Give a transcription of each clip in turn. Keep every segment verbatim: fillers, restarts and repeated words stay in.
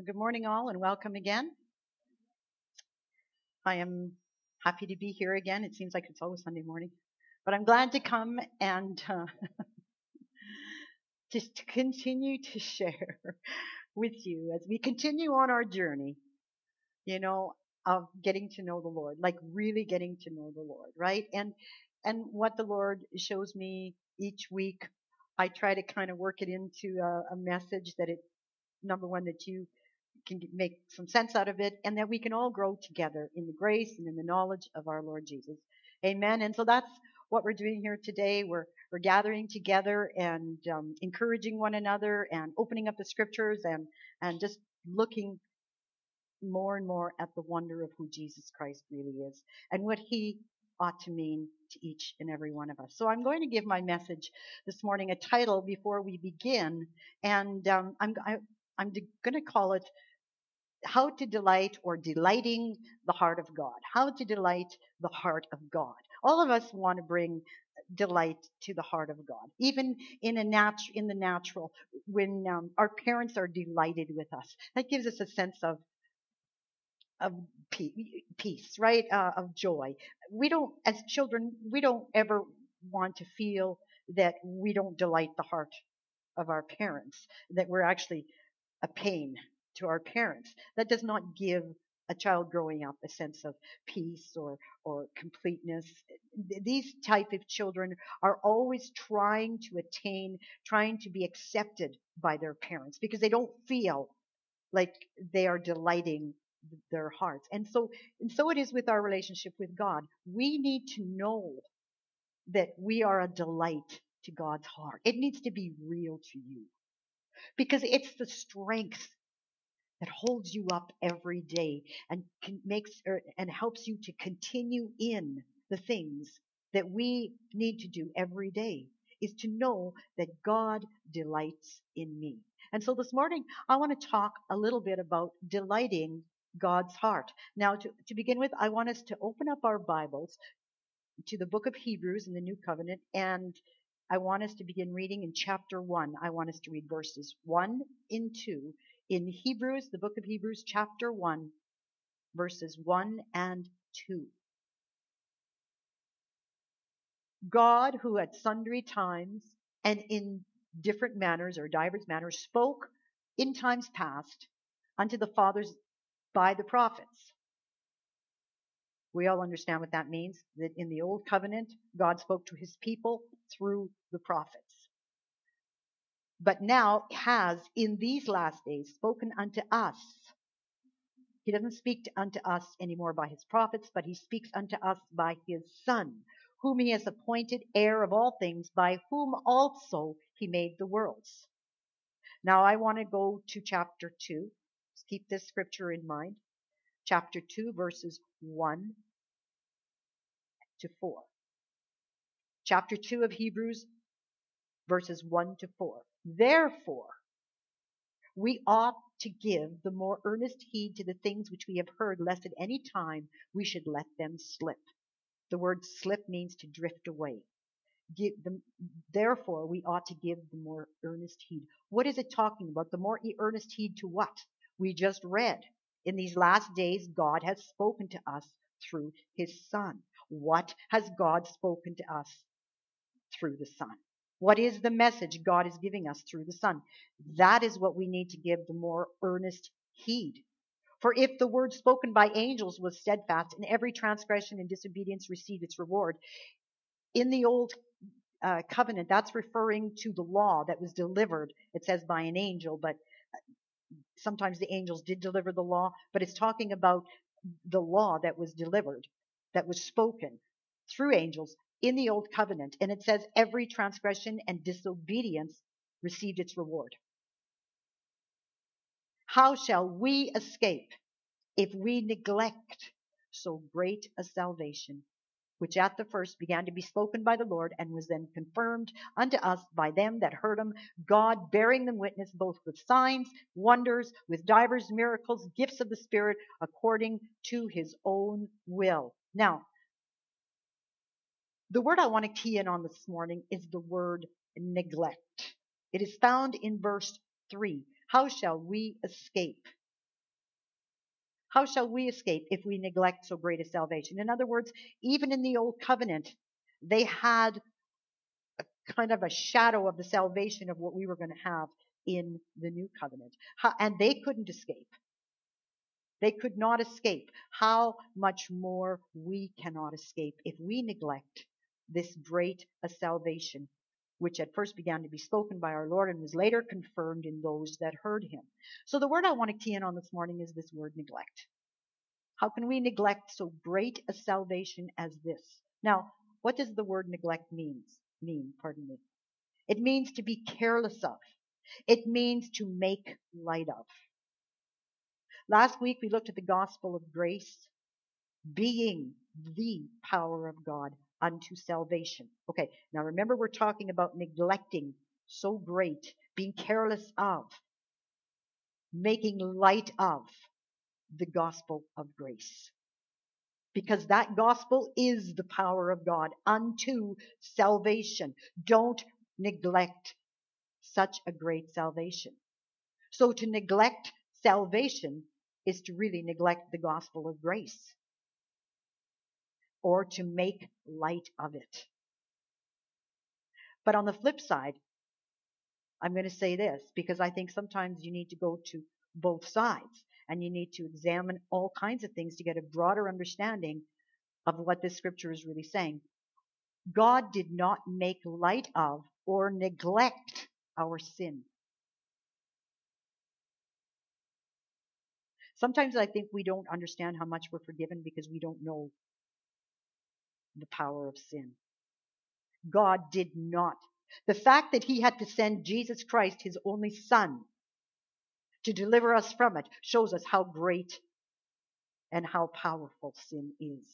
Good morning, all, and welcome again. I am happy to be here again. It seems like it's always Sunday morning, but I'm glad to come and uh, just to continue to share with you as we continue on our journey, you know, of getting to know the Lord, like really getting to know the Lord, right? And and what the Lord shows me each week, I try to kind of work it into a, a message that it, number one, that you can make some sense out of it, and that we can all grow together in the grace and in the knowledge of our Lord Jesus. Amen. And so that's what we're doing here today. We're we're gathering together and um, encouraging one another and opening up the scriptures and and just looking more and more at the wonder of who Jesus Christ really is and what he ought to mean to each and every one of us. So I'm going to give my message this morning a title before we begin, and um, I'm I, I'm going to call it how to delight or delighting the heart of God. How to delight the heart of God. All of us want to bring delight to the heart of God, even in a nat- in the natural. When um, our parents are delighted with us, that gives us a sense of of peace, right? Uh, of joy. We don't, as children, we don't ever want to feel that we don't delight the heart of our parents, that we're actually a pain to our parents. That does not give a child growing up a sense of peace or or completeness. These type of children are always trying to attain, trying to be accepted by their parents because they don't feel like they are delighting their hearts. And so and so it is with our relationship with God. We need to know that we are a delight to God's heart. It needs to be real to you because it's the strength that holds you up every day and can, makes er, and helps you to continue in the things that we need to do every day, is to know that God delights in me. And so this morning I want to talk a little bit about delighting God's heart. Now, to, to begin with, I want us to open up our Bibles to the book of Hebrews in the New Covenant, and I want us to begin reading in chapter one. I want us to read verses one and two in Hebrews, the book of Hebrews, chapter one, verses one and two. God, who at sundry times and in different manners or divers manners spoke in times past unto the fathers by the prophets. We all understand what that means, that in the old covenant, God spoke to his people through the prophets. But now has in these last days spoken unto us. He doesn't speak unto us anymore by his prophets, but he speaks unto us by his Son, whom he has appointed heir of all things, by whom also he made the worlds. Now I want to go to chapter two. Just keep this scripture in mind. Chapter two, verses one to four. Chapter two of Hebrews, verses one to four. Therefore, we ought to give the more earnest heed to the things which we have heard, lest at any time we should let them slip. The word slip means to drift away. Give them, therefore, we ought to give the more earnest heed. What is it talking about? The more earnest heed to what? We just read. In these last days, God has spoken to us through his Son. What has God spoken to us through the Son? What is the message God is giving us through the Son? That is what we need to give the more earnest heed. For if the word spoken by angels was steadfast, and every transgression and disobedience received its reward, in the old uh, covenant, that's referring to the law that was delivered. It says by an angel, but sometimes the angels did deliver the law, but it's talking about the law that was delivered, that was spoken through angels in the old covenant. And it says every transgression and disobedience received its reward. How shall we escape if we neglect so great a salvation, which at the first began to be spoken by the Lord, and was then confirmed unto us by them that heard him, God bearing them witness both with signs, wonders, with divers miracles, gifts of the Spirit, according to his own will. Now, the word I want to key in on this morning is the word neglect. It is found in verse three. How shall we escape How shall we escape if we neglect so great a salvation? In other words, even in the old covenant, they had kind of a shadow of the salvation of what we were going to have in the new covenant. How, and they couldn't escape. They could not escape. How much more we cannot escape if we neglect this great a salvation, which at first began to be spoken by our Lord and was later confirmed in those that heard him. So the word I want to key in on this morning is this word neglect. How can we neglect so great a salvation as this? Now, what does the word neglect means? mean? Pardon me. It means to be careless of. It means to make light of. Last week we looked at the gospel of grace being the power of God unto salvation. Okay, now remember we're talking about neglecting so great, being careless of, making light of the gospel of grace. Because that gospel is the power of God unto salvation. Don't neglect such a great salvation. So to neglect salvation is to really neglect the gospel of grace, or to make light of it. But on the flip side, I'm going to say this, because I think sometimes you need to go to both sides, and you need to examine all kinds of things to get a broader understanding of what this scripture is really saying. God did not make light of or neglect our sin. Sometimes I think we don't understand how much we're forgiven because we don't know the power of sin. God did not. The fact that he had to send Jesus Christ, his only son, to deliver us from it shows us how great and how powerful sin is.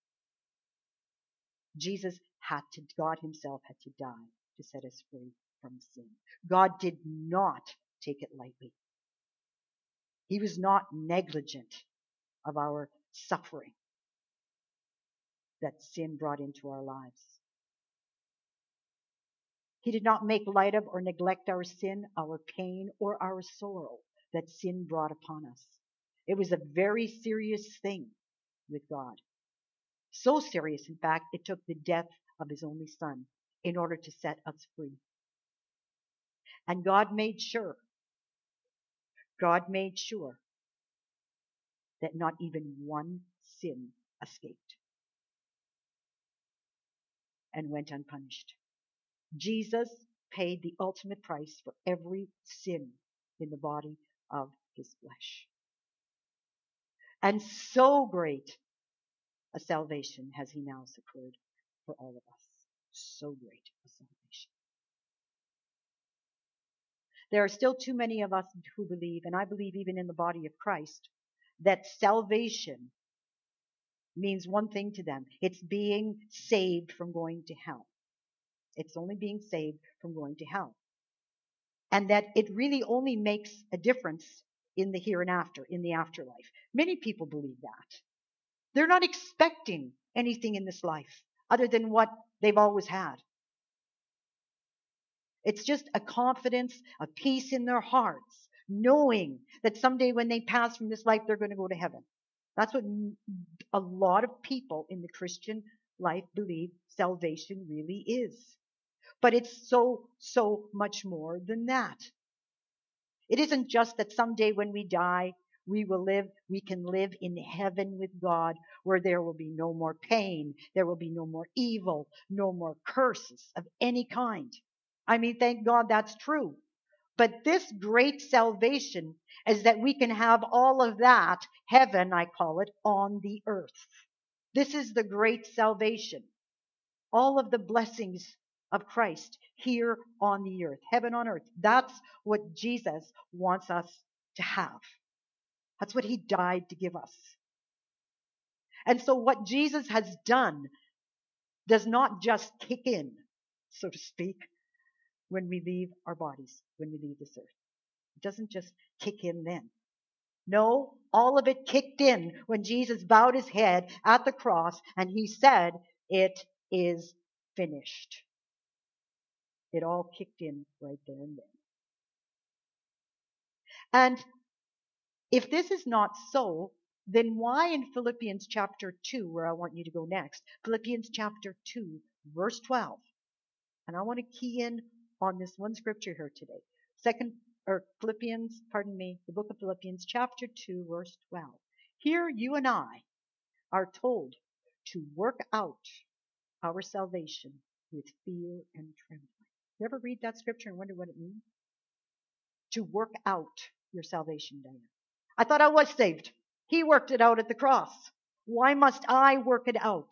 Jesus had to, God himself had to die to set us free from sin. God did not take it lightly. He was not negligent of our suffering that sin brought into our lives. He did not make light of or neglect our sin, our pain, or our sorrow that sin brought upon us. It was a very serious thing with God. So serious, in fact, it took the death of his only son in order to set us free. And God made sure, God made sure that not even one sin escaped and went unpunished. Jesus paid the ultimate price for every sin in the body of his flesh. And so great a salvation has he now secured for all of us. So great a salvation. There are still too many of us who believe, and I believe even in the body of Christ, that salvation means one thing to them. It's being saved from going to hell. It's only being saved from going to hell. And that it really only makes a difference in the here and after, in the afterlife. Many people believe that. They're not expecting anything in this life other than what they've always had. It's just a confidence, a peace in their hearts, knowing that someday when they pass from this life, they're going to go to heaven. That's what a lot of people in the Christian life believe salvation really is. But it's so, so much more than that. It isn't just that someday when we die, we will live, we can live in heaven with God, where there will be no more pain, there will be no more evil, no more curses of any kind. I mean, thank God that's true. But this great salvation is that we can have all of that, heaven, I call it, on the earth. This is the great salvation. All of the blessings of Christ here on the earth, heaven on earth. That's what Jesus wants us to have. That's what he died to give us. And so what Jesus has done does not just kick in, so to speak, when we leave our bodies, when we leave this earth. It doesn't just kick in then. No, all of it kicked in when Jesus bowed his head at the cross and he said, "It is finished." It all kicked in right there and then. And if this is not so, then why in Philippians chapter two, where I want you to go next, Philippians chapter two, verse twelve, and I want to key in on this one scripture here today. Second, or Philippians, pardon me, the book of Philippians chapter two, verse twelve. Here you and I are told to work out our salvation with fear and trembling. You ever read that scripture and wonder what it means? To work out your salvation, Diane. I thought I was saved. He worked it out at the cross. Why must I work it out?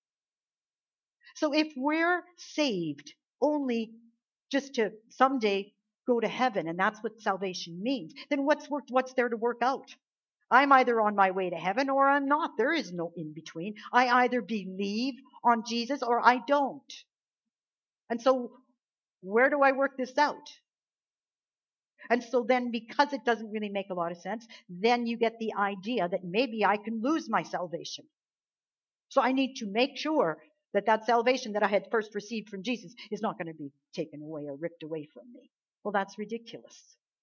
So if we're saved only just to someday go to heaven, and that's what salvation means, then what's worked, what's there to work out? I'm either on my way to heaven or I'm not. There is no in between. I either believe on Jesus or I don't. And so where do I work this out? And so then, because it doesn't really make a lot of sense, then you get the idea that maybe I can lose my salvation. So I need to make sure that that salvation that I had first received from Jesus is not going to be taken away or ripped away from me. Well, that's ridiculous.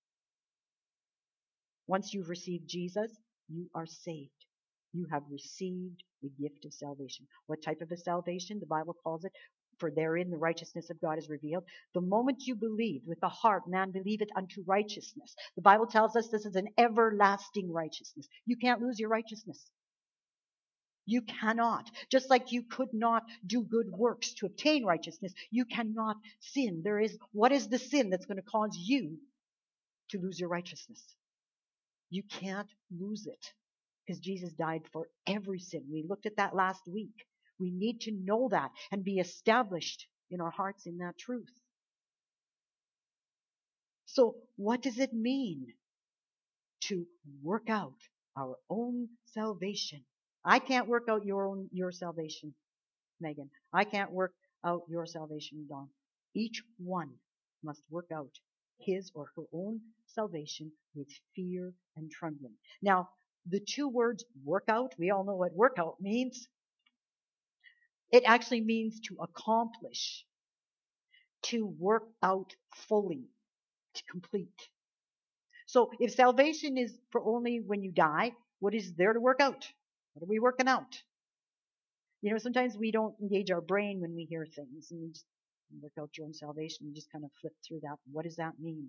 Once you've received Jesus, you are saved. You have received the gift of salvation. What type of a salvation? The Bible calls it, for therein the righteousness of God is revealed. The moment you believe with the heart, man believeth unto righteousness. The Bible tells us this is an everlasting righteousness. You can't lose your righteousness. You cannot. Just like you could not do good works to obtain righteousness, you cannot sin. There is, what is the sin that's going to cause you to lose your righteousness? You can't lose it because Jesus died for every sin. We looked at that last week. We need to know that and be established in our hearts in that truth. So what does it mean to work out our own salvation? I can't work out your own, your salvation, Megan. I can't work out your salvation, Dawn. Each one must work out his or her own salvation with fear and trembling. Now, the two words workout, we all know what workout means. It actually means to accomplish, to work out fully, to complete. So if salvation is for only when you die, what is there to work out? What are we working out? You know, sometimes we don't engage our brain when we hear things, and we just work out your own salvation. You just kind of flip through that. What does that mean?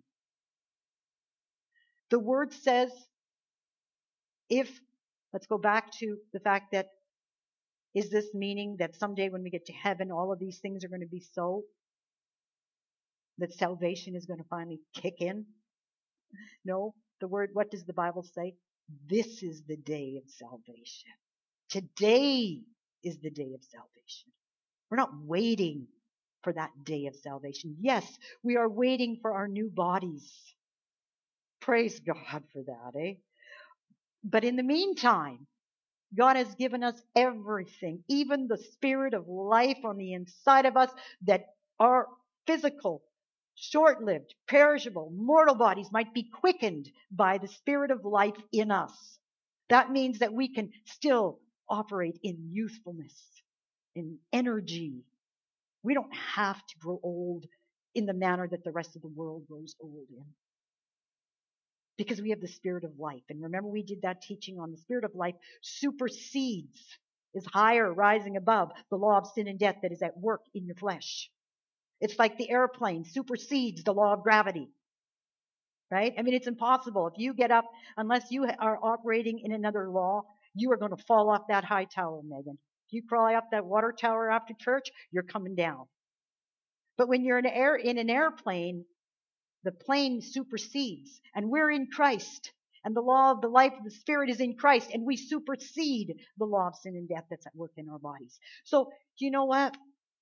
The word says, if, let's go back to the fact that, is this meaning that someday when we get to heaven, all of these things are going to be so? That salvation is going to finally kick in? No. The word, what does the Bible say? This is the day of salvation. Today is the day of salvation. We're not waiting for that day of salvation. Yes, we are waiting for our new bodies. Praise God for that, eh? But in the meantime, God has given us everything, even the spirit of life on the inside of us, that our physical, short-lived, perishable, mortal bodies might be quickened by the spirit of life in us. That means that we can still operate in youthfulness, in energy. We don't have to grow old in the manner that the rest of the world grows old in, because we have the spirit of life. And remember, we did that teaching on the spirit of life supersedes, is higher, rising above the law of sin and death that is at work in your flesh. It's like the airplane supersedes the law of gravity, right? I mean, it's impossible. If you get up, unless you are operating in another law, you are going to fall off that high tower, Megan. If you crawl up that water tower after church, you're coming down. But when you're in, air, in an airplane, the plane supersedes, and we're in Christ, and the law of the life of the Spirit is in Christ, and we supersede the law of sin and death that's at work in our bodies. So, you know what?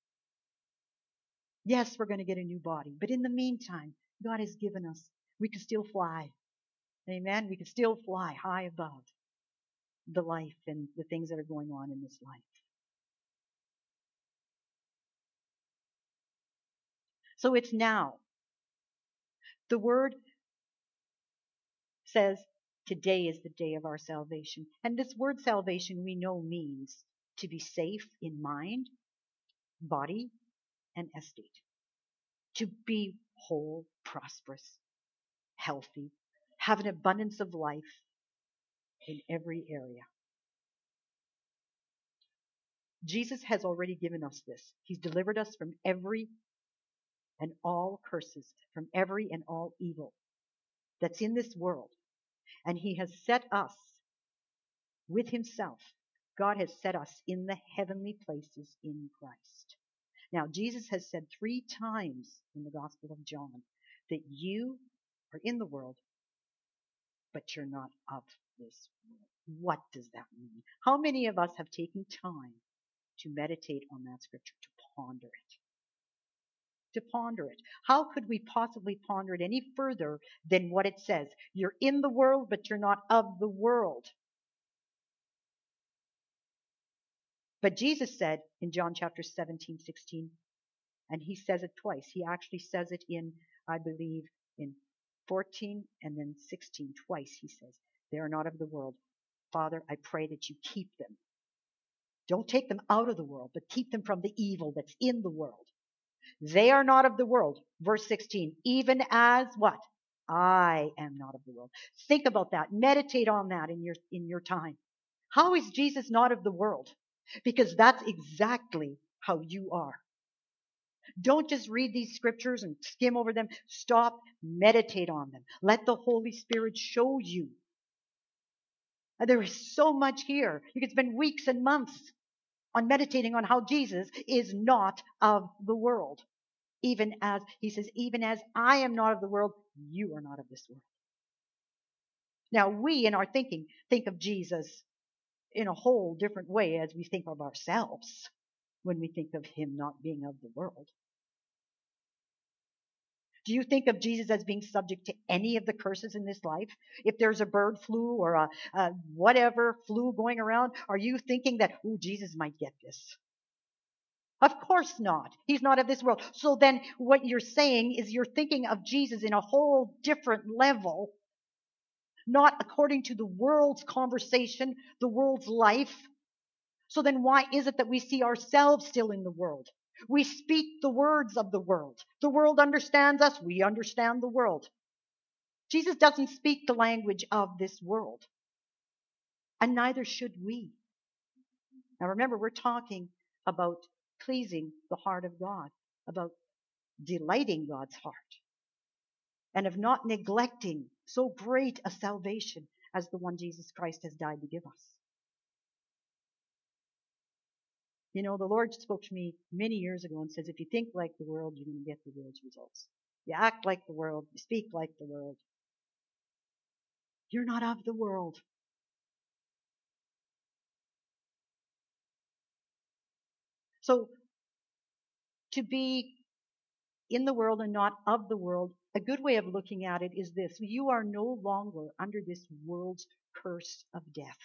Yes, we're going to get a new body, but in the meantime, God has given us, we can still fly. Amen? We can still fly high above the life and the things that are going on in this life. So it's now. The word says today is the day of our salvation. And this word salvation we know means to be safe in mind, body, and estate. To be whole, prosperous, healthy, have an abundance of life, in every area. Jesus has already given us this. He's delivered us from every and all curses, from every and all evil that's in this world. And he has set us with himself. God has set us in the heavenly places in Christ. Now, Jesus has said three times in the Gospel of John that you are in the world, but you're not of this world. What does that mean? How many of us have taken time to meditate on that scripture, to ponder it? To ponder it. How could we possibly ponder it any further than what it says? You're in the world, but you're not of the world. But Jesus said in John chapter seventeen, sixteen, and he says it twice. He actually says it in, I believe, in fourteen and then sixteen. Twice he says, they are not of the world. Father, I pray that you keep them. Don't take them out of the world, but keep them from the evil that's in the world. They are not of the world. Verse sixteen, even as what? I am not of the world. Think about that. Meditate on that in your, in your time. How is Jesus not of the world? Because that's exactly how you are. Don't just read these scriptures and skim over them. Stop, meditate on them. Let the Holy Spirit show you. And there is so much here. You could spend weeks and months on meditating on how Jesus is not of the world. Even as, he says, even as I am not of the world, you are not of this world. Now, we in our thinking think of Jesus in a whole different way as we think of ourselves when we think of him not being of the world. Do you think of Jesus as being subject to any of the curses in this life? If there's a bird flu or a, a whatever flu going around, are you thinking that, oh, Jesus might get this? Of course not. He's not of this world. So then what you're saying is you're thinking of Jesus in a whole different level, not according to the world's conversation, the world's life. So then why is it that we see ourselves still in the world? We speak the words of the world. The world understands us. We understand the world. Jesus doesn't speak the language of this world. And neither should we. Now remember, we're talking about pleasing the heart of God, about delighting God's heart, and of not neglecting so great a salvation as the one Jesus Christ has died to give us. You know, the Lord spoke to me many years ago and says, if you think like the world, you're going to get the world's results. You act like the world, you speak like the world. You're not of the world. So, to be in the world and not of the world, a good way of looking at it is this. You are no longer under this world's curse of death.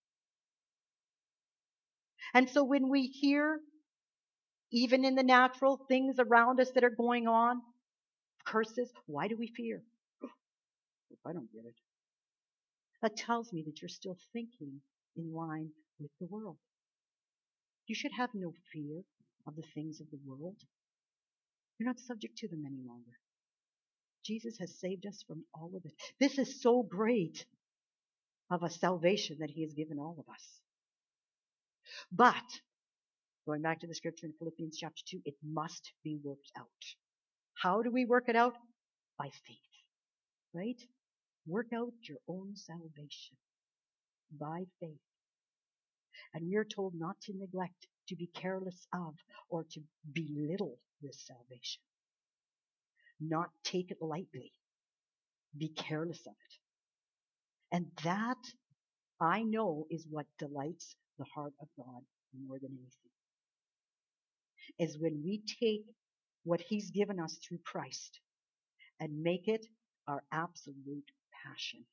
And so when we hear, even in the natural, things around us that are going on, curses, why do we fear? If I don't get it. That tells me that you're still thinking in line with the world. You should have no fear of the things of the world. You're not subject to them any longer. Jesus has saved us from all of it. This is so great of a salvation that he has given all of us. But, going back to the scripture in Philippians chapter two, it must be worked out. How do we work it out? By faith. Right? Work out your own salvation by faith. And we are told not to neglect, to be careless of, or to belittle this salvation. Not take it lightly. Be careless of it. And that, I know, is what delights the heart of God more than anything. Is when we take what he's given us through Christ and make it our absolute passion.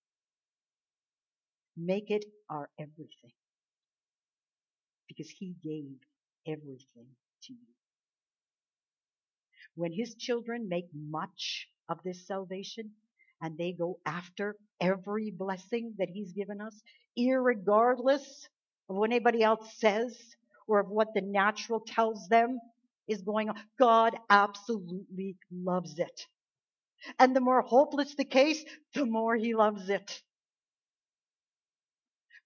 Make it our everything. Because he gave everything to you. When his children make much of this salvation and they go after every blessing that he's given us, irregardless of what anybody else says or of what the natural tells them is going on, God absolutely loves it. And the more hopeless the case, the more he loves it.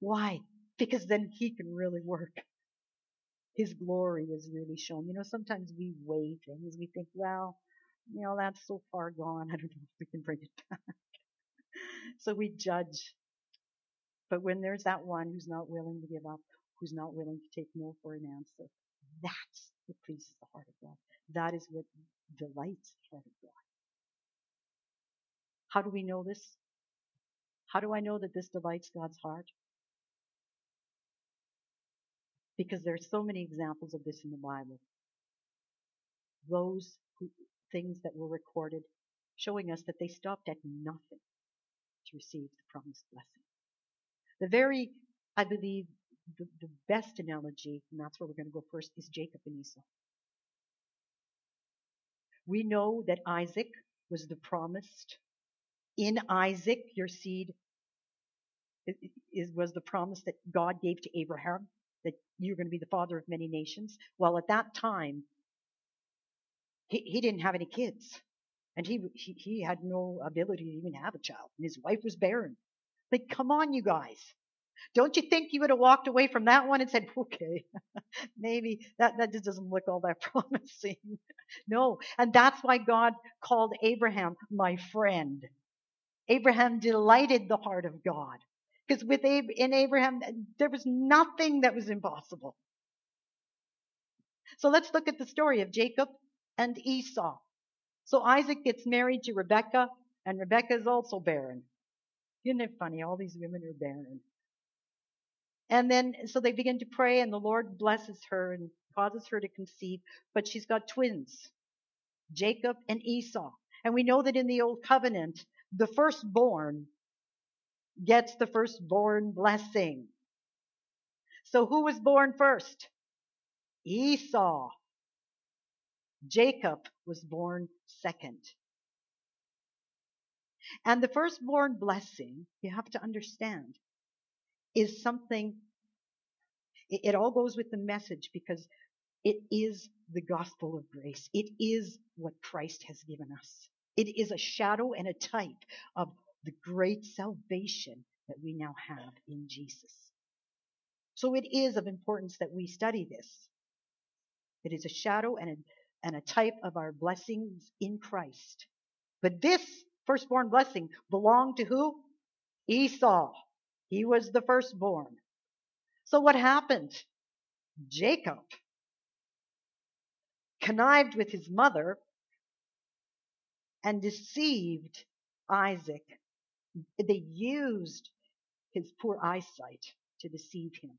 Why? Because then he can really work. His glory is really shown. You know, sometimes we weigh things. We think, well, you know, that's so far gone. I don't know if we can bring it back. So we judge. But when there's that one who's not willing to give up, who's not willing to take no for an answer, that's what pleases the heart of God. That is what delights the heart of God. How do we know this? How do I know that this delights God's heart? Because there are so many examples of this in the Bible. Those who, things that were recorded showing us that they stopped at nothing to receive the promised blessing. The very, I believe, the, the best analogy, and that's where we're going to go first, is Jacob and Esau. We know that Isaac was the promised. In Isaac, your seed is, is, was the promise that God gave to Abraham, that you're going to be the father of many nations. Well, at that time, he, he didn't have any kids. And he, he he had no ability to even have a child. And his wife was barren. Like, come on, you guys. Don't you think you would have walked away from that one and said, okay, maybe that, that just doesn't look all that promising. No. And that's why God called Abraham my friend. Abraham delighted the heart of God. Because with Ab- in Abraham, there was nothing that was impossible. So let's look at the story of Jacob and Esau. So Isaac gets married to Rebekah, and Rebekah is also barren. Isn't it funny? All these women are barren. And then, so they begin to pray, and the Lord blesses her and causes her to conceive, but she's got twins, Jacob and Esau. And we know that in the Old Covenant, the firstborn gets the firstborn blessing. So who was born first? Esau. Jacob was born second. And the firstborn blessing, you have to understand, is something, it, it all goes with the message because it is the gospel of grace. It is what Christ has given us. It is a shadow and a type of the great salvation that we now have in Jesus. So it is of importance that we study this. It is a shadow and a, and a type of our blessings in Christ. But this firstborn blessing belonged to who? Esau. He was the firstborn. So what happened? Jacob connived with his mother and deceived Isaac. They used his poor eyesight to deceive him.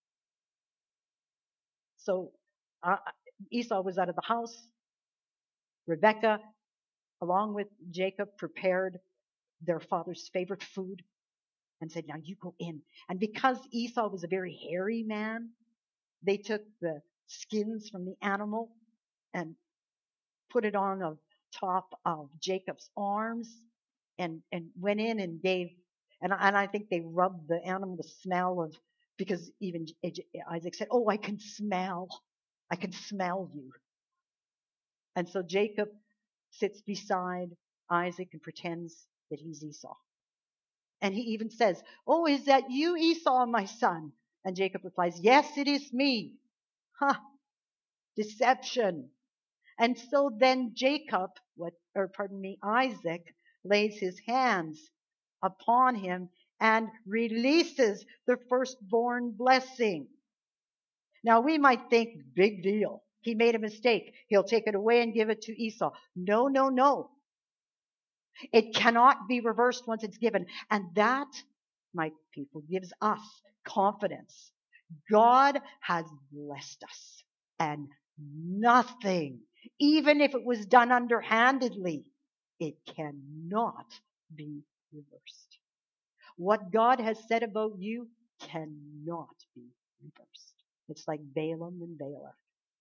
So uh, Esau was out of the house. Rebekah, along with Jacob, prepared their father's favorite food and said, now you go in. And because Esau was a very hairy man, they took the skins from the animal and put it on the top of Jacob's arms and, and went in and gave, and, and I think they rubbed the animal the smell of, because even Isaac said, oh, I can smell, I can smell you. And so Jacob sits beside Isaac and pretends that he's Esau. And he even says, oh, is that you, Esau, my son? And Jacob replies, yes, it is me. Ha! Huh. Deception. And so then Jacob, what, or pardon me, Isaac, lays his hands upon him and releases the firstborn blessing. Now we might think, big deal. He made a mistake. He'll take it away and give it to Esau. No, no, no. It cannot be reversed once it's given. And that, my people, gives us confidence. God has blessed us. And nothing, even if it was done underhandedly, it cannot be reversed. What God has said about you cannot be reversed. It's like Balaam and Balak.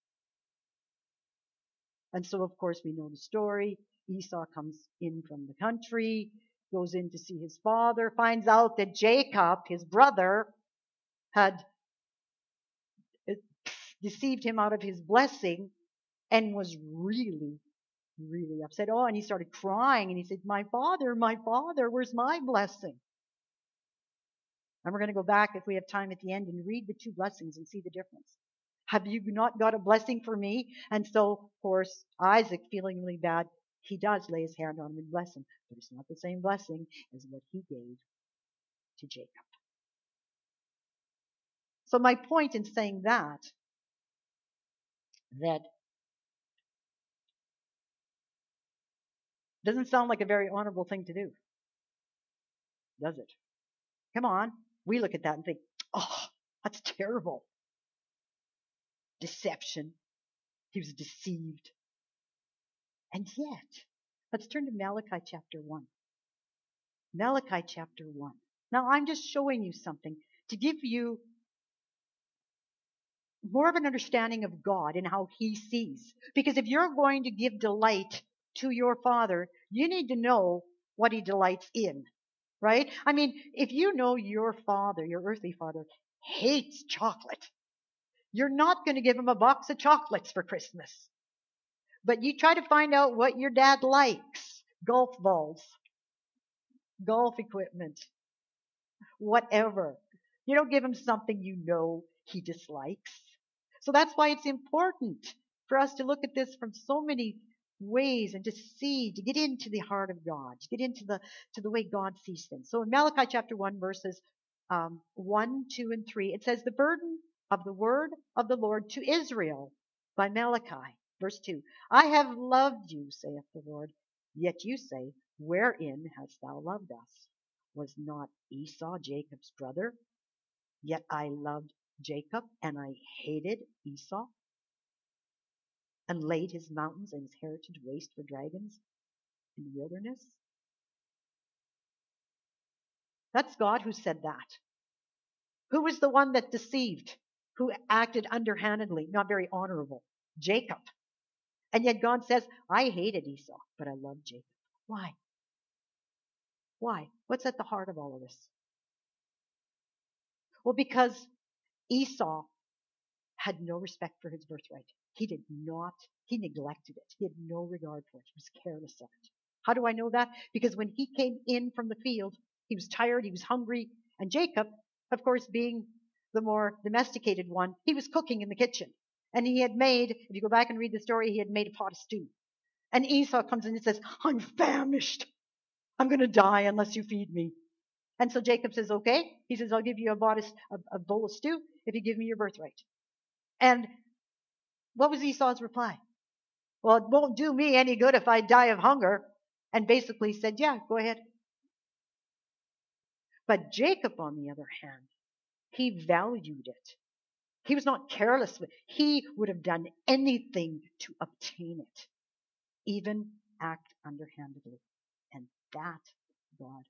And so, of course, we know the story. Esau comes in from the country, goes in to see his father, finds out that Jacob, his brother, had deceived him out of his blessing and was really, really upset. Oh, and he started crying and he said, my father, my father, where's my blessing? And we're going to go back, if we have time at the end, and read the two blessings and see the difference. Have you not got a blessing for me? And so, of course, Isaac, feeling really bad, he does lay his hand on him and bless him. But it's not the same blessing as what he gave to Jacob. So my point in saying that, that doesn't sound like a very honorable thing to do, does it? Come on. We look at that and think, oh, that's terrible. Deception. He was deceived. And yet, let's turn to Malachi chapter one. Malachi chapter one. Now, I'm just showing you something to give you more of an understanding of God and how He sees. Because if you're going to give delight to your Father, you need to know what He delights in, right? I mean, if you know your Father, your earthly Father, hates chocolate, you're not going to give Him a box of chocolates for Christmas. But you try to find out what your dad likes. Golf balls, golf equipment, whatever. You don't give Him something you know He dislikes. So that's why it's important for us to look at this from so many ways and to see, to get into the heart of God, to get into the to the way God sees things. So in Malachi chapter one, verses um, one, two, and three, it says, the burden of the word of the Lord to Israel by Malachi. Verse two, I have loved you, saith the Lord, yet you say, wherein hast thou loved us? Was not Esau Jacob's brother? Yet I loved Jacob, and I hated Esau, and laid his mountains and his heritage waste for dragons in the wilderness. That's God who said that. Who was the one that deceived? Who acted underhandedly, not very honorable? Jacob. And yet God says, I hated Esau, but I loved Jacob. Why? Why? What's at the heart of all of this? Well, because Esau had no respect for his birthright. He did not, he neglected it. He had no regard for it. He was careless of it. How do I know that? Because when he came in from the field, he was tired, he was hungry, and Jacob, of course, being the more domesticated one, he was cooking in the kitchen. And he had made, if you go back and read the story, he had made a pot of stew. And Esau comes in and says, I'm famished. I'm going to die unless you feed me. And so Jacob says, okay. He says, I'll give you a, bodice, a, a bowl of stew if you give me your birthright. And what was Esau's reply? Well, it won't do me any good if I die of hunger. And basically said, yeah, go ahead. But Jacob, on the other hand, he valued it. He was not careless with it. He would have done anything to obtain it, even act underhandedly. And that God.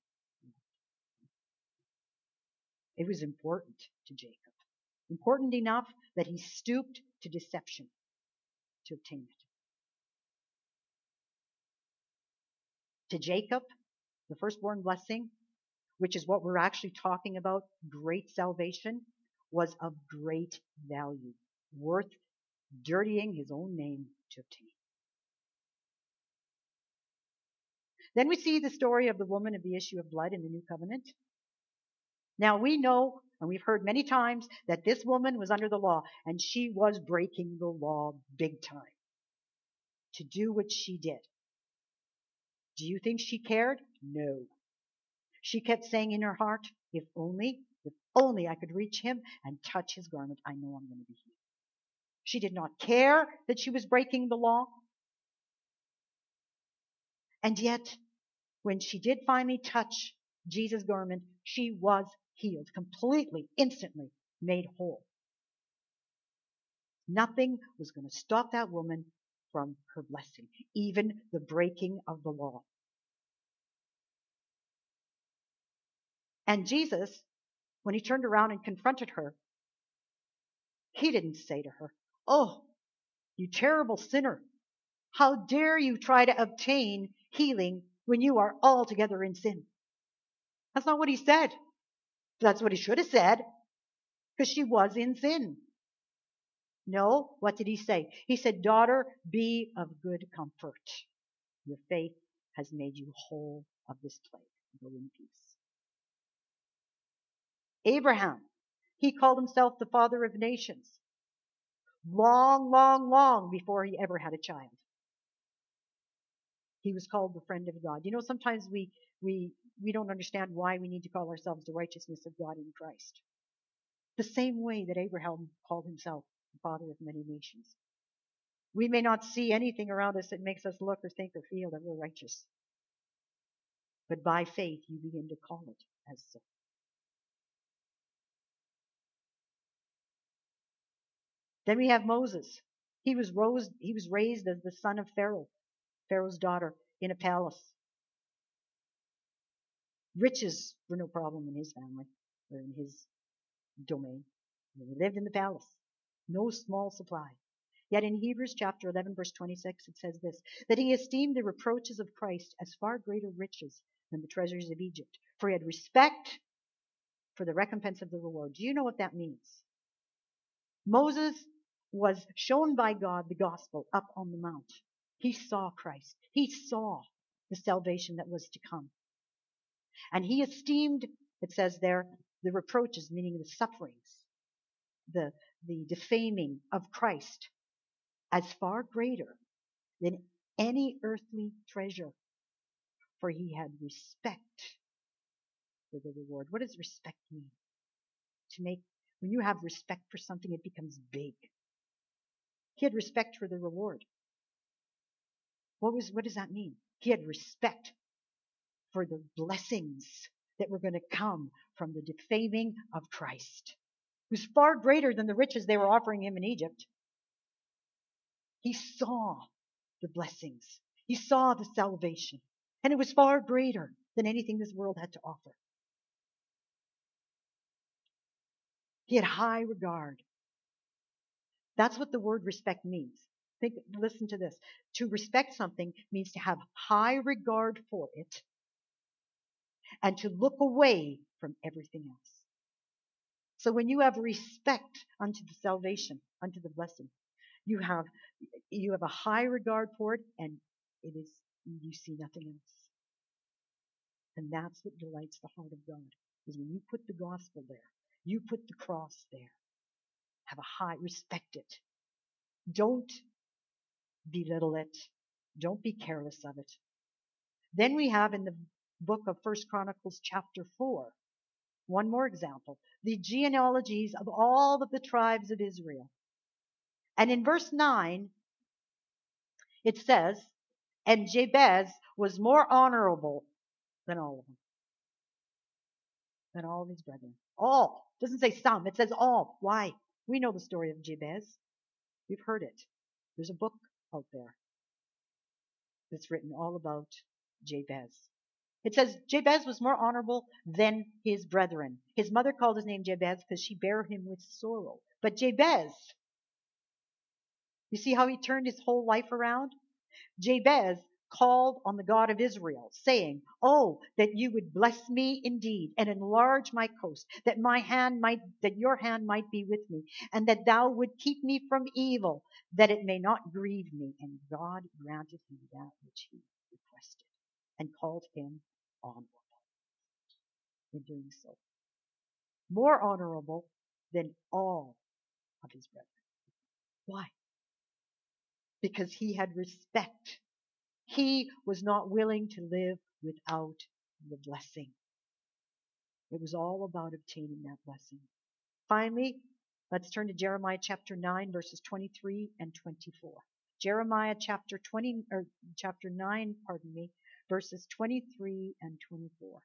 It was important to Jacob. Important enough that he stooped to deception to obtain it. To Jacob, the firstborn blessing, which is what we're actually talking about, great salvation, was of great value, worth dirtying his own name to obtain. Then we see the story of the woman of the issue of blood in the New Covenant. Now we know, and we've heard many times, that this woman was under the law, and she was breaking the law big time to do what she did. Do you think she cared? No. She kept saying in her heart, if only, if only I could reach him and touch his garment, I know I'm going to be healed. She did not care that she was breaking the law. And yet, when she did finally touch Jesus' garment, she was healed, completely, instantly made whole. Nothing was going to stop that woman from her blessing, even the breaking of the law. And Jesus, when he turned around and confronted her, he didn't say to her, oh, you terrible sinner, how dare you try to obtain healing when you are altogether in sin? That's not what he said. That's what he should have said, because she was in sin. No, what did he say? He said, daughter, be of good comfort. Your faith has made you whole of this plague. Go in peace. Abraham, he called himself the father of nations. Long, long, long before he ever had a child. He was called the friend of God. You know, sometimes we, we, we don't understand why we need to call ourselves the righteousness of God in Christ. The same way that Abraham called himself the father of many nations. We may not see anything around us that makes us look or think or feel that we're righteous. But by faith, you begin to call it as so. Then we have Moses. He was, rose, he was raised as the son of Pharaoh, Pharaoh's daughter, in a palace. Riches were no problem in his family or in his domain. He lived in the palace. No small supply. Yet in Hebrews chapter eleven, verse twenty-six, it says this, that he esteemed the reproaches of Christ as far greater riches than the treasures of Egypt, for he had respect for the recompense of the reward. Do you know what that means? Moses was shown by God the gospel up on the mount. He saw Christ. He saw the salvation that was to come. And he esteemed, it says there, the reproaches, meaning the sufferings, the, the defaming of Christ, as far greater than any earthly treasure, for he had respect for the reward. What does respect mean? To make, when you have respect for something, it becomes big. He had respect for the reward. What was, what does that mean? He had respect for the blessings that were going to come from the defaming of Christ. It was far greater than the riches they were offering him in Egypt. He saw the blessings. He saw the salvation. And it was far greater than anything this world had to offer. He had high regard. That's what the word respect means. Think, listen to this. To respect something means to have high regard for it and to look away from everything else. So when you have respect unto the salvation, unto the blessing, you have you have a high regard for it, and it is you see nothing else. And that's what delights the heart of God, is when you put the gospel there, you put the cross there. Have a high, respect it. Don't belittle it. Don't be careless of it. Then we have in the book of First Chronicles chapter four, one more example, the genealogies of all of the tribes of Israel. And in verse nine, it says, and Jabez was more honorable than all of them, than all of his brethren. All. It doesn't say some, it says all. Why? We know the story of Jabez. We've heard it. There's a book out there that's written all about Jabez. It says Jabez was more honorable than his brethren. His mother called his name Jabez because she bare him with sorrow. But Jabez, you see how he turned his whole life around? Jabez called on the God of Israel, saying, oh, that you would bless me indeed and enlarge my coast, that my hand might, that your hand might be with me, and that thou would keep me from evil, that it may not grieve me. And God granted him that which he requested and called him honorable in doing so. More honorable than all of his brethren. Why? Because he had respect. He was not willing to live without the blessing. It was all about obtaining that blessing. Finally, let's turn to Jeremiah chapter nine, verses twenty-three and twenty-four. Jeremiah chapter twenty, or chapter nine, pardon me, verses twenty-three and twenty-four.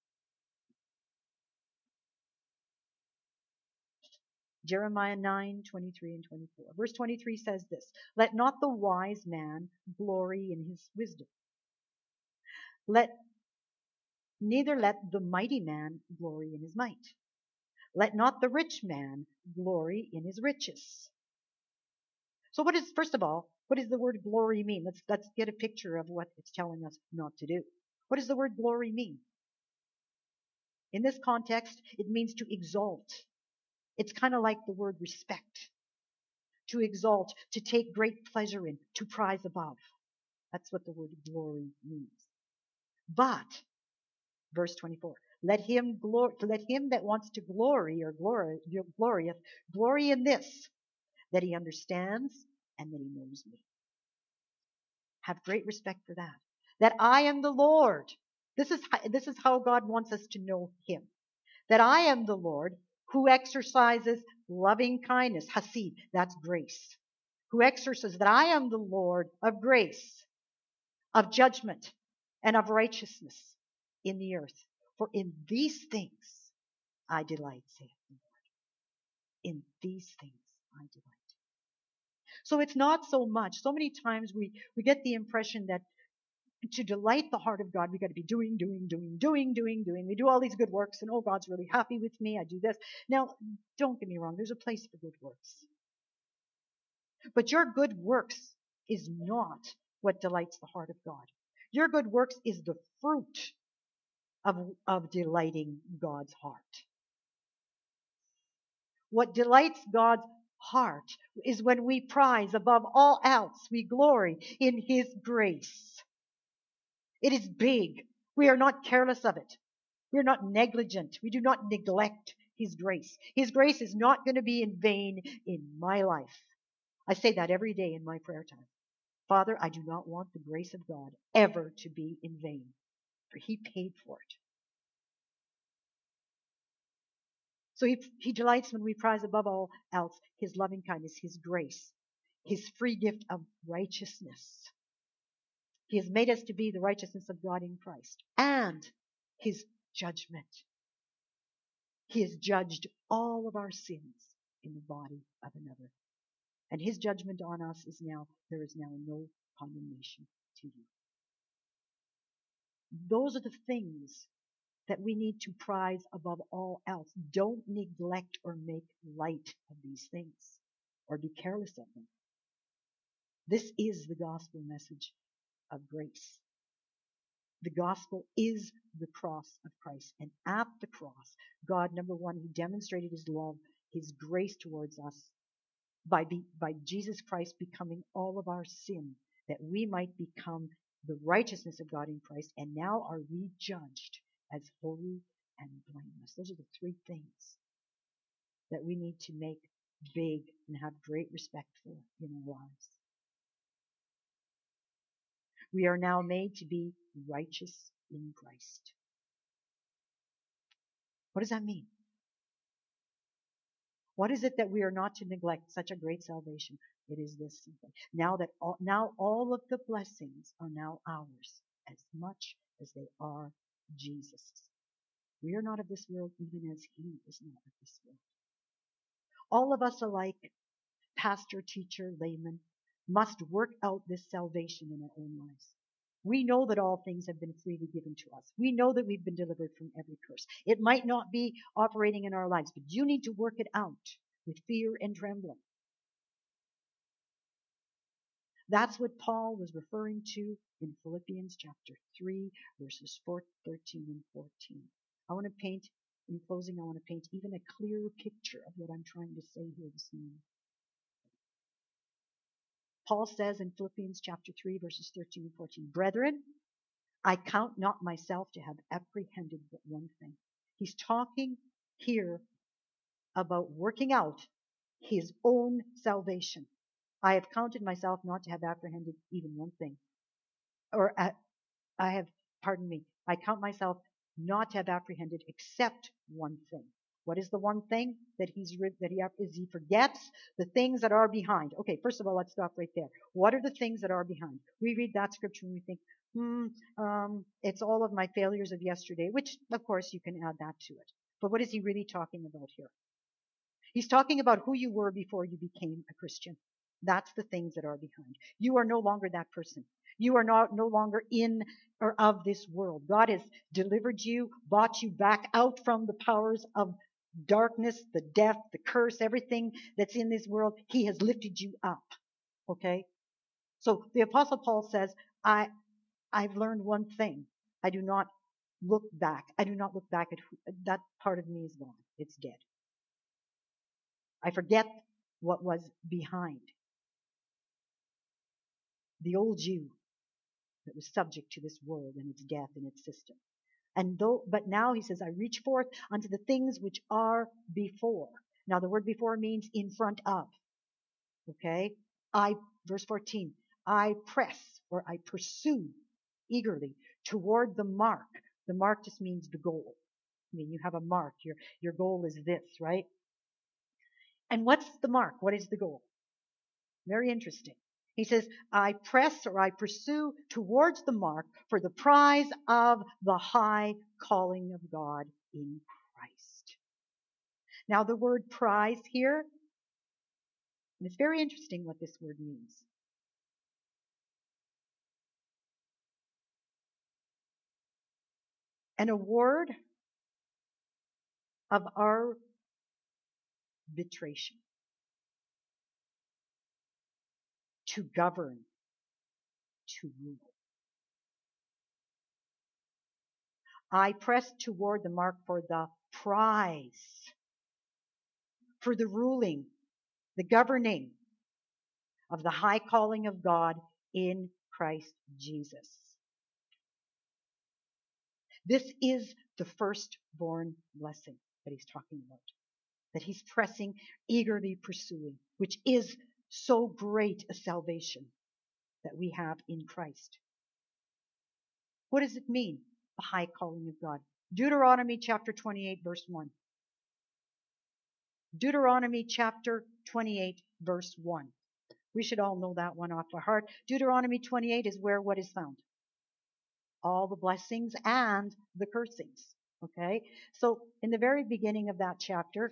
Jeremiah nine, twenty-three and twenty-four. Verse twenty-three says this, let not the wise man glory in his wisdom. Let neither let the mighty man glory in his might. Let not the rich man glory in his riches. So what is, first of all, what does the word glory mean? Let's, let's get a picture of what it's telling us not to do. What does the word glory mean? In this context, it means to exalt. It's kind of like the word respect. To exalt, to take great pleasure in, to prize above. That's what the word glory means. But, verse twenty-four, Let him glory, let him that wants to glory or glory, glorieth, glory in this, that he understands and that he knows me. Have great respect for that. That I am the Lord. This is, this is how God wants us to know him. That I am the Lord who exercises loving kindness. Hasid, that's grace. Who exercises, that I am the Lord of grace, of judgment, and of righteousness in the earth. For in these things I delight, saith the Lord. In these things I delight. So it's not so much. So many times we, we get the impression that to delight the heart of God, we got to be doing, doing, doing, doing, doing, doing. We do all these good works, and oh, God's really happy with me. I do this. Now, don't get me wrong. There's a place for good works. But your good works is not what delights the heart of God. Your good works is the fruit of, of delighting God's heart. What delights God's heart is when we prize above all else, we glory in his grace. It is big. We are not careless of it. We are not negligent. We do not neglect his grace. His grace is not going to be in vain in my life. I say that every day in my prayer time. Father, I do not want the grace of God ever to be in vain, for he paid for it. So he, he delights when we prize above all else his loving kindness, his grace, his free gift of righteousness. He has made us to be the righteousness of God in Christ, and his judgment. He has judged all of our sins in the body of another. And his judgment on us is now, there is now no condemnation to you. Those are the things that we need to prize above all else. Don't neglect or make light of these things or be careless of them. This is the gospel message of grace. The gospel is the cross of Christ. And at the cross, God, number one, he demonstrated his love, his grace towards us by, be, by Jesus Christ becoming all of our sin, that we might become the righteousness of God in Christ, and now are we judged as holy and blameless. Those are the three things that we need to make big and have great respect for in our lives. We are now made to be righteous in Christ. What does that mean? What is it that we are not to neglect such a great salvation? It is this simple. Now that all, now all of the blessings are now ours, as much as they are Jesus's. We are not of this world, even as he is not of this world. All of us alike, pastor, teacher, layman, must work out this salvation in our own lives. We know that all things have been freely given to us. We know that we've been delivered from every curse. It might not be operating in our lives, but you need to work it out with fear and trembling. That's what Paul was referring to in Philippians chapter three, verses four, thirteen and fourteen. I want to paint, in closing, I want to paint even a clearer picture of what I'm trying to say here this morning. Paul says in Philippians chapter three, verses thirteen and fourteen, Brethren, I count not myself to have apprehended but one thing. He's talking here about working out his own salvation. I have counted myself not to have apprehended even one thing. Or uh, I have, pardon me, I count myself not to have apprehended except one thing. What is the one thing that he's that he is he forgets? The things that are behind. Okay, first of all, let's stop right there. What are the things that are behind? We read that scripture and we think, hmm, um, it's all of my failures of yesterday, which of course you can add that to it. But what is he really talking about here? He's talking about who you were before you became a Christian. That's the things that are behind. You are no longer that person. You are not no longer in or of this world. God has delivered you, bought you back out from the powers of darkness, the death, the curse, everything that's in this world. He has lifted you up. Okay? So the Apostle Paul says, I, I've learned one thing. I do not look back. I do not look back at who, that part of me is gone. It's dead. I forget what was behind. The old you that was subject to this world and its death and its system. And though, but now he says, I reach forth unto the things which are before. Now the word before means in front of. Okay? I, verse fourteen, I press or I pursue eagerly toward the mark. The mark just means the goal. I mean, you have a mark. Your, your goal is this, right? And what's the mark? What is the goal? Very interesting. He says, I press or I pursue towards the mark for the prize of the high calling of God in Christ. Now the word prize here, and it's very interesting what this word means. An award of arbitration to govern, to rule. I press toward the mark for the prize, for the ruling, the governing of the high calling of God in Christ Jesus. This is the firstborn blessing that he's talking about, that he's pressing, eagerly pursuing, which is so great a salvation that we have in Christ. What does it mean, the high calling of God? Deuteronomy chapter twenty-eight, verse one. Deuteronomy chapter twenty-eight, verse one. We should all know that one off by heart. Deuteronomy twenty-eight is where what is found? All the blessings and the cursings. Okay? So in the very beginning of that chapter,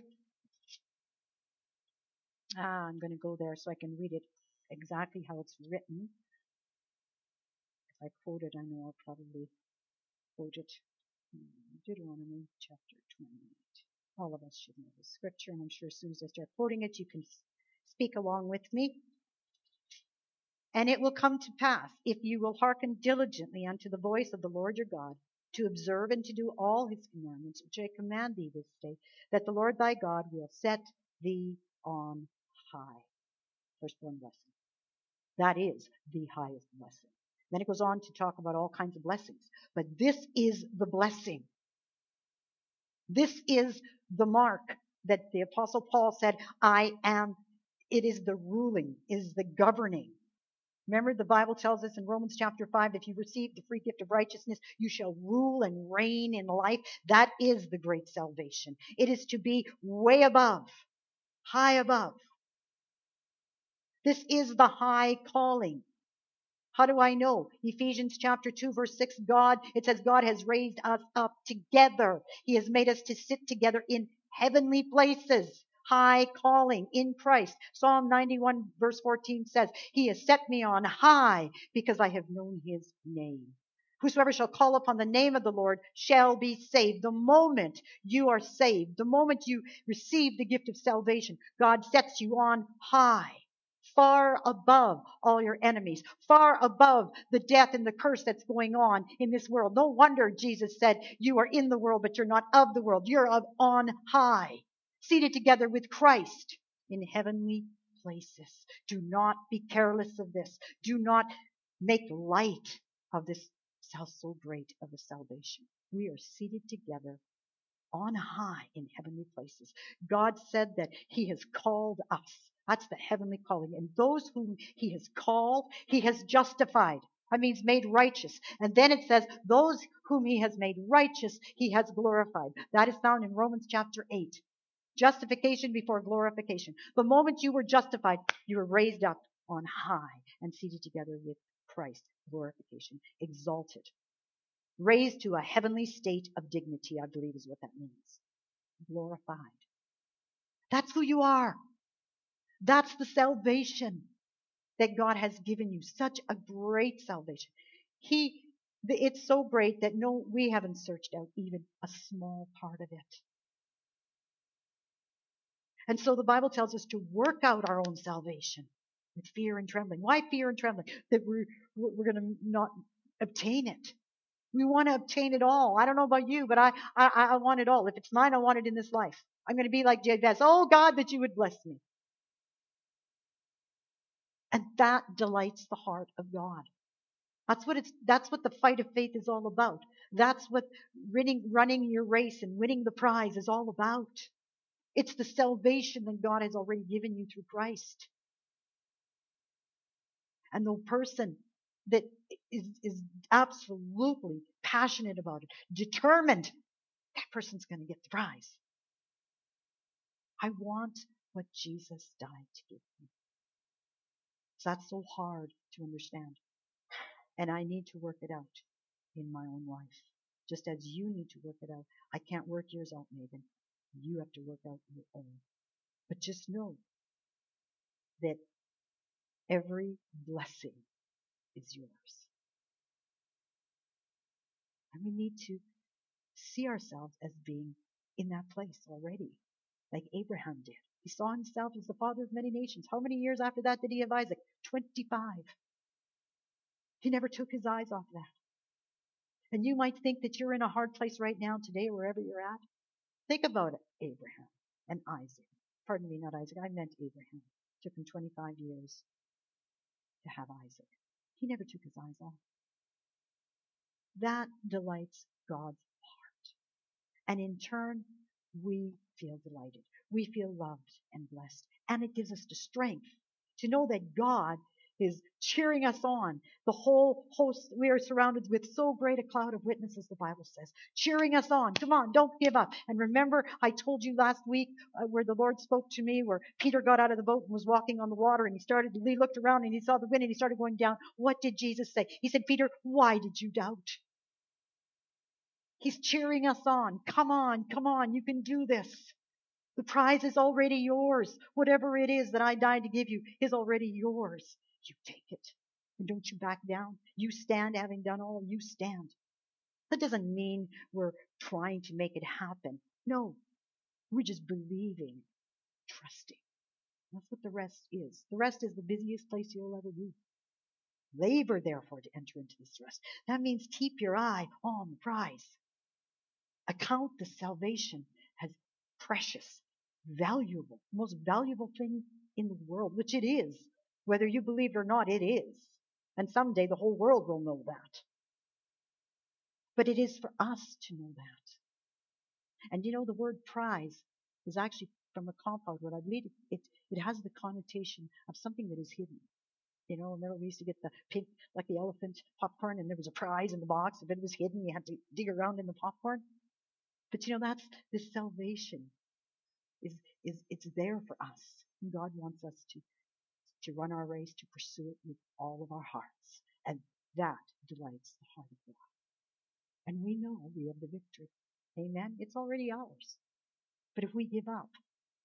ah, I'm going to go there so I can read it exactly how it's written. If I quote it, I know I'll probably quote it. Deuteronomy chapter twenty-eight. All of us should know the scripture, and I'm sure as soon as I start quoting it, you can speak along with me. And it will come to pass, if you will hearken diligently unto the voice of the Lord your God, to observe and to do all his commandments, which I command thee this day, that the Lord thy God will set thee on high. Firstborn blessing. That is the highest blessing. Then it goes on to talk about all kinds of blessings. But this is the blessing. This is the mark that the Apostle Paul said, I am, it is the ruling, is the governing. Remember, the Bible tells us in Romans chapter five, if you receive the free gift of righteousness, you shall rule and reign in life. That is the great salvation. It is to be way above, high above. This is the high calling. How do I know? Ephesians chapter two, verse six, God, it says God has raised us up together. He has made us to sit together in heavenly places. High calling in Christ. Psalm ninety-one verse fourteen says, He has set me on high because I have known his name. Whosoever shall call upon the name of the Lord shall be saved. The moment you are saved, the moment you receive the gift of salvation, God sets you on high, far above all your enemies, far above the death and the curse that's going on in this world. No wonder Jesus said, you are in the world, but you're not of the world. You're of on high, seated together with Christ in heavenly places. Do not be careless of this. Do not make light of this so great of a salvation. We are seated together on high in heavenly places. God said that he has called us. That's the heavenly calling. And those whom he has called, he has justified. That means made righteous. And then it says, those whom he has made righteous, he has glorified. That is found in Romans chapter eight. Justification before glorification. The moment you were justified, you were raised up on high and seated together with Christ. Glorification. Exalted. Raised to a heavenly state of dignity, I believe is what that means. Glorified. That's who you are. That's the salvation that God has given you. Such a great salvation. He, it's so great that no, we haven't searched out even a small part of it. And so the Bible tells us to work out our own salvation with fear and trembling. Why fear and trembling? That we're, we're going to not obtain it. We want to obtain it all. I don't know about you, but I, I, I want it all. If it's mine, I want it in this life. I'm going to be like Jabez. Oh, God, that you would bless me. And that delights the heart of God. That's what it's, that's what the fight of faith is all about. That's what running, running your race and winning the prize is all about. It's the salvation that God has already given you through Christ. And the person that is, is absolutely passionate about it, determined, that person's going to get the prize. I want what Jesus died to give me. So that's so hard to understand. And I need to work it out in my own life. Just as you need to work it out. I can't work yours out, Megan. You have to work out your own. But just know that every blessing is yours. And we need to see ourselves as being in that place already, like Abraham did. He saw himself as the father of many nations. How many years after that did he have Isaac? twenty-five. He never took his eyes off that. And you might think that you're in a hard place right now today, wherever you're at. Think about it, Abraham and Isaac. Pardon me, not Isaac. I meant Abraham. It took him twenty-five years to have Isaac. He never took his eyes off. That delights God's heart. And in turn, we feel delighted. We feel loved and blessed. And it gives us the strength to know that God is cheering us on. The whole host, we are surrounded with so great a cloud of witnesses, the Bible says, cheering us on. Come on, don't give up. And remember, I told you last week uh, where the Lord spoke to me, where Peter got out of the boat and was walking on the water, and he started, he looked around and he saw the wind and he started going down. What did Jesus say? He said, Peter, why did you doubt? He's cheering us on. Come on, come on, you can do this. The prize is already yours. Whatever it is that I died to give you is already yours. You take it. And don't you back down. You stand, having done all, you stand. That doesn't mean we're trying to make it happen. No, we're just believing, trusting. That's what the rest is. The rest is the busiest place you'll ever be. Labor, therefore, to enter into this rest. That means keep your eye on the prize. Account the salvation as precious, valuable, most valuable thing in the world, which it is. Whether you believe it or not, it is. And someday the whole world will know that. But it is for us to know that. And you know, the word prize is actually from a compound word. I believe it, it has the connotation of something that is hidden. You know, remember we used to get the pink, like the elephant popcorn, and there was a prize in the box. If it was hidden, you had to dig around in the popcorn. But you know, that's this salvation is is it's there for us. And God wants us to to run our race, to pursue it with all of our hearts. And that delights the heart of God. And we know we have the victory. Amen. It's already ours. But if we give up,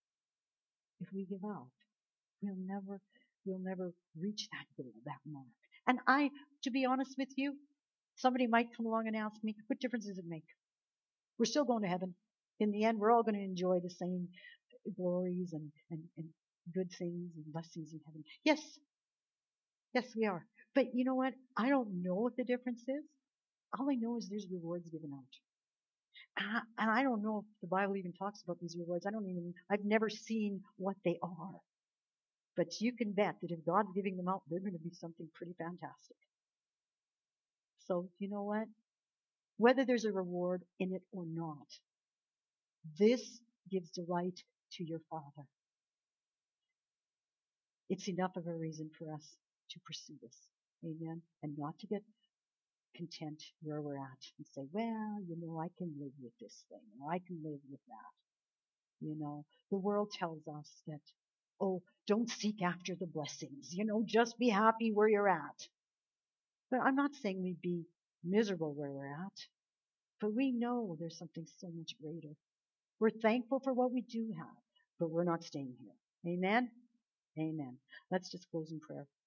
if we give up, we'll never we'll never reach that goal, that mark. And I, to be honest with you, somebody might come along and ask me, what difference does it make? We're still going to heaven. In the end, we're all going to enjoy the same glories and, and, and good things and blessings in heaven. Yes. Yes, we are. But you know what? I don't know what the difference is. All I know is there's rewards given out. And I, and I don't know if the Bible even talks about these rewards. I don't even, I've never seen what they are. But you can bet that if God's giving them out, they're going to be something pretty fantastic. So, you know what? Whether there's a reward in it or not, this gives delight to your Father. It's enough of a reason for us to pursue this. Amen. And not to get content where we're at and say, well, you know, I can live with this thing, or I can live with that. You know, the world tells us that, oh, don't seek after the blessings. You know, just be happy where you're at. But I'm not saying we'd be miserable where we're at. But we know there's something so much greater. We're thankful for what we do have, but we're not staying here. Amen? Amen. Let's just close in prayer.